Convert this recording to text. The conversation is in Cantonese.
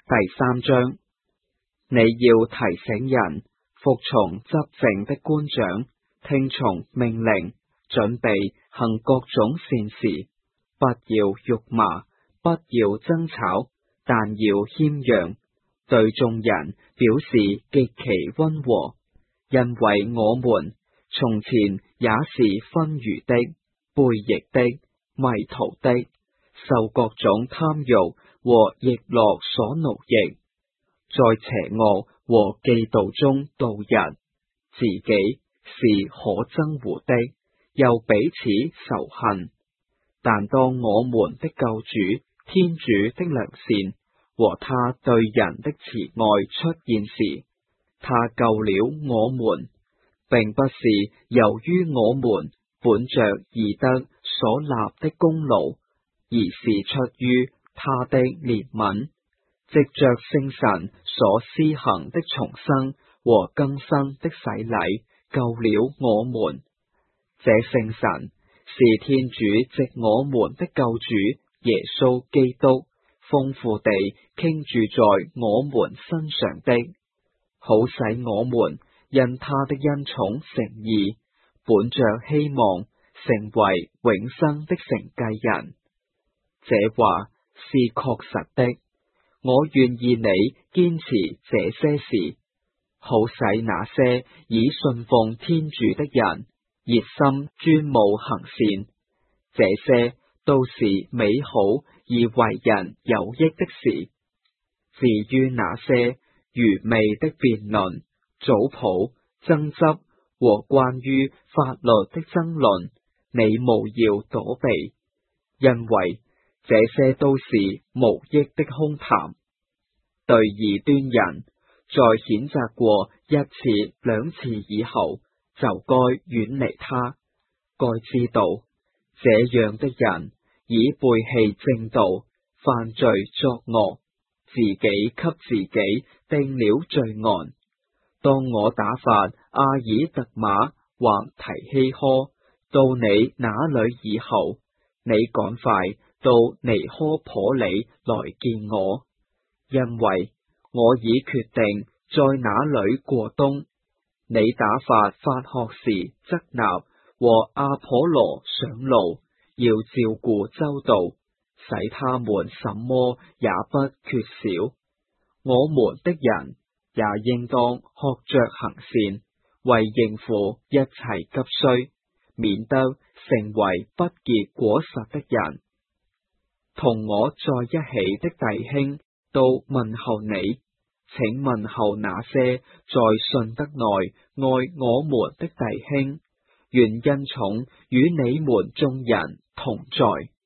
第三章，你要提醒人服從執政的官長，聽從命令，準備行各種善事，不要辱罵，不要爭吵，但要謙讓，對眾人表示極其溫和，因為我們從前也是昏愚的、悖逆的、迷途的，受各種貪慾和逸樂所奴役，在邪惡和嫉妒中度日，自己是可憎惡的，又彼此仇恨。但當我們的救主天主的良善和他對人的慈愛出現時，他救了我們，並不是由於我們本着義德所立的功勞，而是出於他的憐憫，藉着聖神所施行的重生和更新的洗禮，救了我們。這聖神是天主藉我們的救主耶穌基督豐富地傾注在我們身上的，好使我們因他的恩寵成義，本着希望成為永生的承繼人。這話是確實的，我願意你堅持這些事，好使那些已信奉天主的人熱心專務行善，這些都是美好而為人有益的事。至於那些愚昧的辯論、祖譜、爭執和關於法律的爭論，你務要躲避，因為這些都是無益的空談。對異端人，在譴責過一次兩次以後，就該遠離他。該知道，這樣的人已背棄正道，犯罪作惡，自己給自己定了罪案。當我打發阿爾特瑪或提希科到你那裏以後，你趕快到尼科普里來見我，因為我已決定在那裏過冬。你打發法學士則納和阿頗羅上路，要照顧周到，使他們什麼也不缺少。我們的人也應當學着行善，為應付一切急需，免得成為不結果實的人。同我在一起的弟兄都問候你，請問候那些在信德內愛我們的弟兄，願恩寵與你們眾人同在。